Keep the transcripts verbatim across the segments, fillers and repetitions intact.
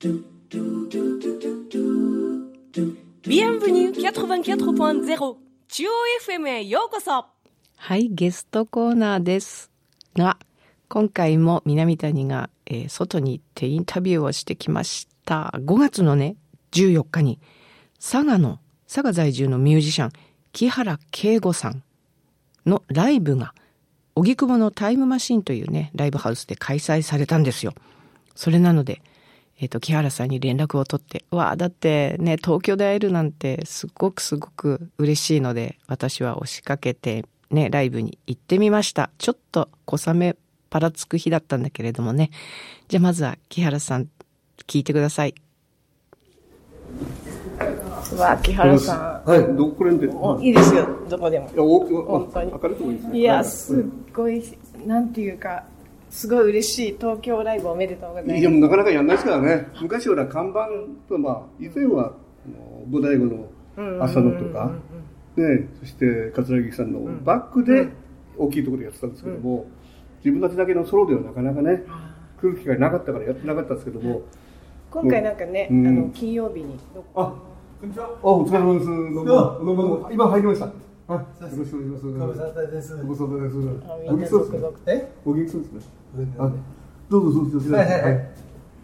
Bienvenueきゅうじゅうよんてんゼロ中央 エフエム へようこそ。 はい、ゲストコーナーですが、今回も南谷が、えー、外に行ってインタビューをしてきました。ごがつのね、じゅうよっかに佐賀の佐賀在住のミュージシャン木原圭吾さんのライブが荻窪のタイムマシンというねライブハウスで開催されたんですよ。それなので、えっと、木原さんに連絡を取って、わあ、だってね、東京で会えるなんてすごくすごく嬉しいので、私は押しかけてね、ライブに行ってみました。ちょっと小雨ぱらつく日だったんだけれどもね。じゃあまずは木原さん、聞いてください。わあ、木原さん。 はい、どこら辺で。 いいですよ、どこでも。 いや、お、 本当に。 明るいとこいいですね。 いや、すっごい、なんていうか、すごい嬉しい東京ライブおめでとうございます。 いや、もうなかなかやんないですからね。昔は看板と、まあ、以前は、菩提後の浅野とか、ね、そして桂木さんのバックで大きいところでやってたんですけども、自分たちだけのソロではなかなかね、来る機会なかったからやってなかったんですけども。 今回なんかね、あの、金曜日に。 あ、こんにちは。あ、お疲れ様です。どうも、どうも、今入りました。はい、よろしくお願いします。ご無沙汰です。ご無沙汰です。お元気そうですね。え？お元気そうですね。あ、どうぞどうぞ。はいはいはい。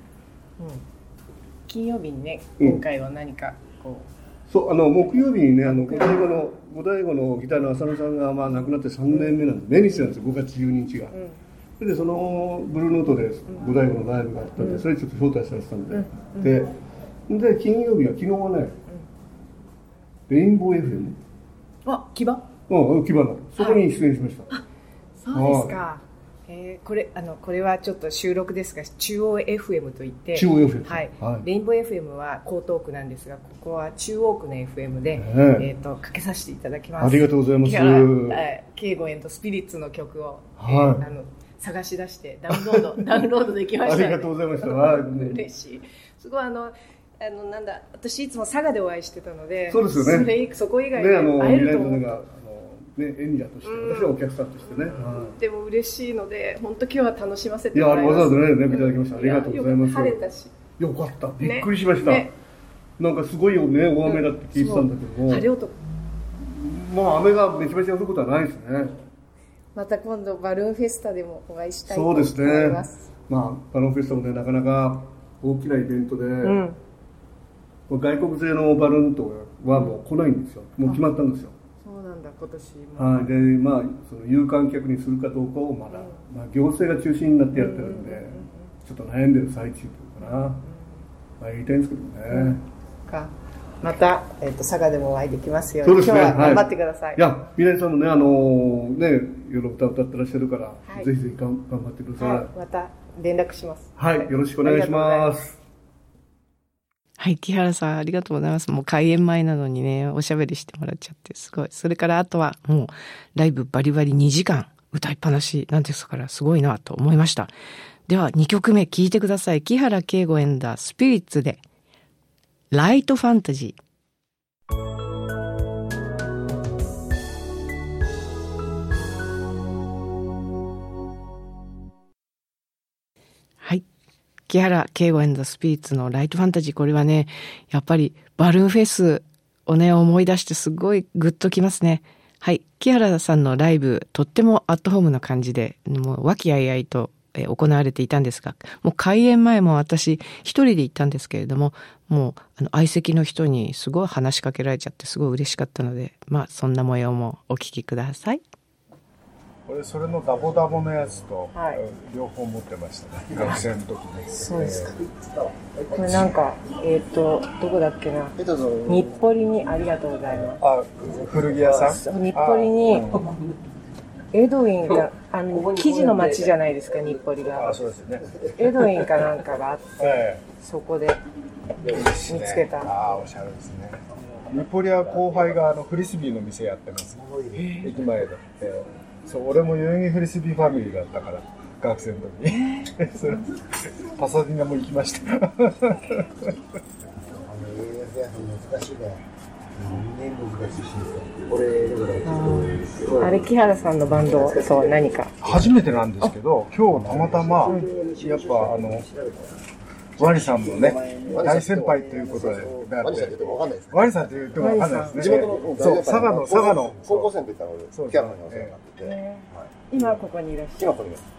金曜日にね、今回は何かこう。そう、あの木曜日にね、あの五醍醐の五醍醐のギターの浅野さんがまあ亡くなってさんねんめなんで、命日なんですよ。ごがつじゅうににちが。それでそのブルーノートで五醍醐のライブがあったんで、それちょっと招待されてたんで、で、で金曜日は昨日はね、レインボー エフエム。 あ、木場？ うん、木場の。そこに出演しました。 あ、そうですか。えー、これあのこれはちょっと収録ですが、中央 エフエム といって、 中央 エフエム、 はい、はい、レインボー エフエム は江東区なんですが、ここは中央区の エフエム で、えー、えーとかけさせていただきます。 ありがとうございます。 圭吾&スピリッツの曲を、 はい、 えー、あの探し出してダウンロードダウンロードできました、ね。 ありがとうございました。はい、 嬉しい。すごいあの。あのなんだ、私いつも佐賀でお会いしてたので、 そうですよね。 それそこ以外で会えると思う。 ね、あのね、演者として、私はお客さんとしてね。 でも嬉しいので、本当今日は楽しませてもらいます。いや、わざわざね、連絡いただきました。ありがとうございます。 晴れたし。 よかった。びっくりしました。なんかすごいよね、大雨だって聞いてたんだけども。 晴れ男。 まあ雨がめちゃめちゃ降ることはないですね。 また今度バルーンフェスタでもお会いしたいと思います。そうですね。まあバルーンフェスタもね、なかなか大きなイベントで。外国勢のバルーンとはもう来ないんですよ。もう決まったんですよ。 そうなんだ、今年も。 はい、で、まあ、その有観客にするかどうかをまだ、うん、まあ、行政が中心になってやってるんで、うんうんうん、ちょっと悩んでる最中というかな。うん、まあ、言いたいんですけどね。うん、 かまた、えっと、佐賀でもお会いできますように。そうですね。今日は頑張ってください。はい、 いや、皆さんもね、あのー、ね、夜歌歌ってらっしゃるから、はい、ぜひぜひ頑張ってください。はい、 また連絡します。 はい、よろしくお願いします。 はい、木原さんありがとうございます。もう開演前なのにね、おしゃべりしてもらっちゃってすごい。それからあとはもうライブバリバリにじかん歌いっぱなしなんですからすごいなと思いました。ではにきょくめ聴いてください。木原圭吾&スピリッツでライトファンタジー。木原圭吾&スピリッツのライトファンタジー、これはね、やっぱりバルーンフェスをね、思い出してすごいグッときますね。はい。木原さんのライブ、とってもアットホームな感じで、もう和気あいあいと行われていたんですが、もう開演前も私一人で行ったんですけれども、もうあの相席の人にすごい話しかけられちゃってすごい嬉しかったので、まあそんな模様もお聞きください。 これそれのダボダボのやつと、はい、両方持ってましたね、学生の時に。 そうですか。これなんか、えっと、どこだっけな。日暮里にありがとうございます。 あ、古着屋さん？ 日暮里に、エドウィンが、あの、生地の町じゃないですか、日暮里が。 あ、そうですね。 エドウィンかなんかがあって、えー、そこで見つけた。 ああ、おしゃれですね。日暮里は後輩があのフリスビーの店やってます。駅前で。えーそう、俺も代々木フリスビーファミリーだったから、学生の時に。それパサディナも行きました。あの、難しいね。 難しいし、俺、だから、あれ、木原さんのバンドと何か。 初めてなんですけど、今日たまたま、うん、やっぱあの、 ワニさんもね、大先輩ということで、 ワニさんって言ってもわかんないです。 ワニさんって言ってもわかんないですね。 地元のそう、佐賀の、佐賀の。 高校生の時から俺、キャラのお世話になってて。 今ここにいらっしゃる。 今ここにいます。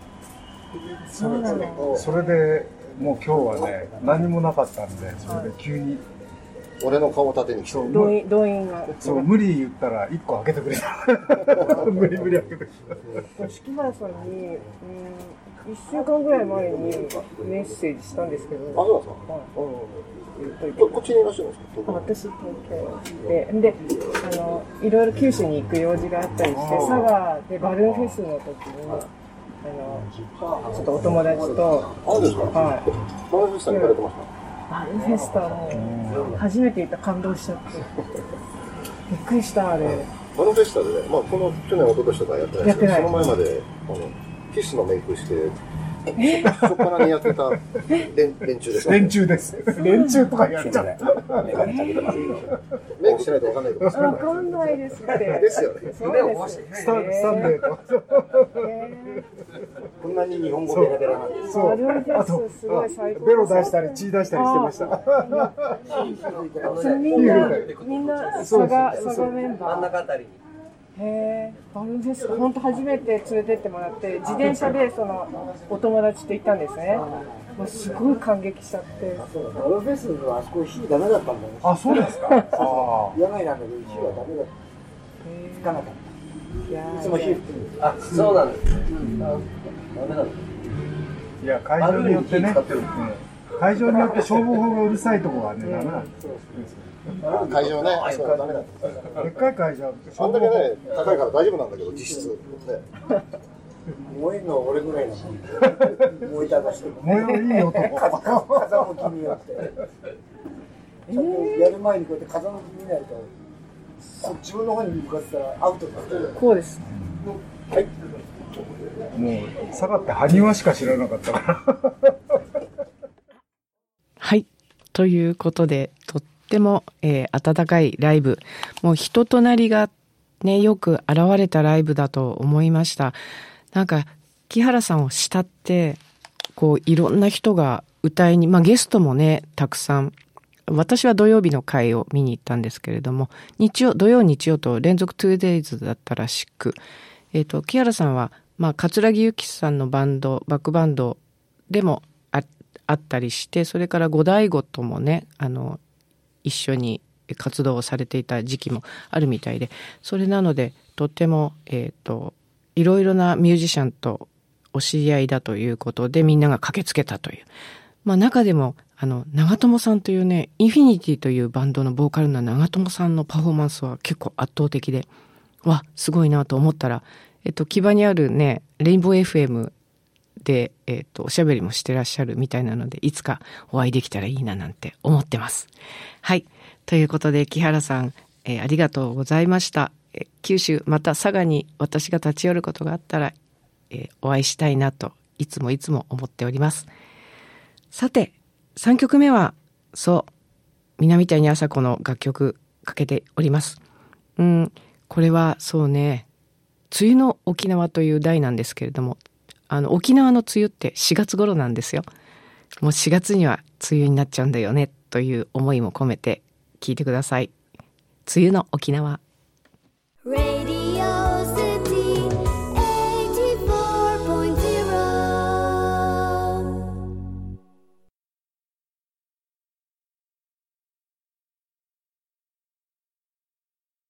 そうなの。 それで、もう今日はね、何もなかったんで、それで急に。 俺の顔を立てに来て。 動員、動員が。 そう、無理言ったらいっこ開けてくれた。無理無理開けてくれた。 敷原さんに、うん、いっしゅうかんぐらい前にメッセージしたんですけど。 あ、そうなんですか。はい。こ, こっちにいらっしゃるんですか。 私、東京で。で、あの、いろいろ九州に行く用事があったりして、佐賀でバルーンフェスの時に、あの、ちょっとお友達と。 あ、ですか。 はい。 バルーンフェスタに行かれてました。 バルーンフェスタも初めて行った感動しちゃってびっくりしたあれ。 バルーンフェスタでね、まあこの去年一昨年とかやってないですけど、その前まであのキスのメイクしてそこからにやってた連連中です。 連中です。連中とかやっちゃう。 メイクしないとわかんないと思います。 わかんないですって。 ですよね。 そうです。 スタンスタンデーと。 こんなに日本語ペラペラなんです。 そう。あとすごい最高。 ベロ出したり血出したりしてました。 みんなみんな佐賀佐賀メンバー。 真ん中あたりに。 へえ、バルーンフェスタ本当初めて連れてってもらって自転車でそのお友達と行ったんですね。もうすごい感激しちゃって。 バルーンフェスのあそこ火ダメだったんだよ。 あ、そうですか。 野外なんだけど火はダメだった。つかなかった。いつも火吹くんです。 あ、そうなんです。ダメなんです。 いや、会場によってね、会場によって消防法がうるさいところはね、ダメなんです。 会場ね、あそこはダメだったんです。 でっかい会場、 あんだけね、高いから大丈夫なんだけど、実質。 燃えるのは俺ぐらいの燃えた出しても。 燃えのいい男。 風向きによって。ちゃんとやる前にこうやって風向き見ないと、自分の方に向かってたらアウトになってる。 こうです。 はい。 もう、佐賀って埴輪しか知らなかったから。 はい。ということで、とっても、えー、温かいライブ。もう人となりがね、よく現れたライブだと思いました。なんか、木原さんを慕って、こう、いろんな人が歌いに、まあゲストもね、たくさん。私は土曜日の回を見に行ったんですけれども、日曜、土曜日曜と連続 ツーデイズ だったらしく、えっと、木原さんは、まあ、桂木由紀さんのバンド、バックバンドでもあ、あったりして、それから五醍醐ともね、あの、一緒に活動をされていた時期もあるみたいで、それなので、とっても、えっと、いろいろなミュージシャンとお知り合いだということで、みんなが駆けつけたという。まあ、中でも、あの、長友さんというね、インフィニティというバンドのボーカルな長友さんのパフォーマンスは結構圧倒的で、わ、すごいなと思ったら、えっと、木場にあるね、レインボー エフエム で、えっと、おしゃべりもしてらっしゃるみたいなので、いつかお会いできたらいいななんて思ってます。はい。ということで、木原さん、えー、ありがとうございました。えー、九州、また佐賀に私が立ち寄ることがあったら、えー、お会いしたいなと、いつもいつも思っております。さて、さんきょくめは、そう、南谷あさこの楽曲かけております。うん、これはそうね、梅雨の沖縄という題なんですけれども、あの、沖縄の梅雨ってしがつ頃なんですよ。もうしがつには梅雨になっちゃうんだよね、という思いも込めて聞いてください。梅雨の沖縄。 レイ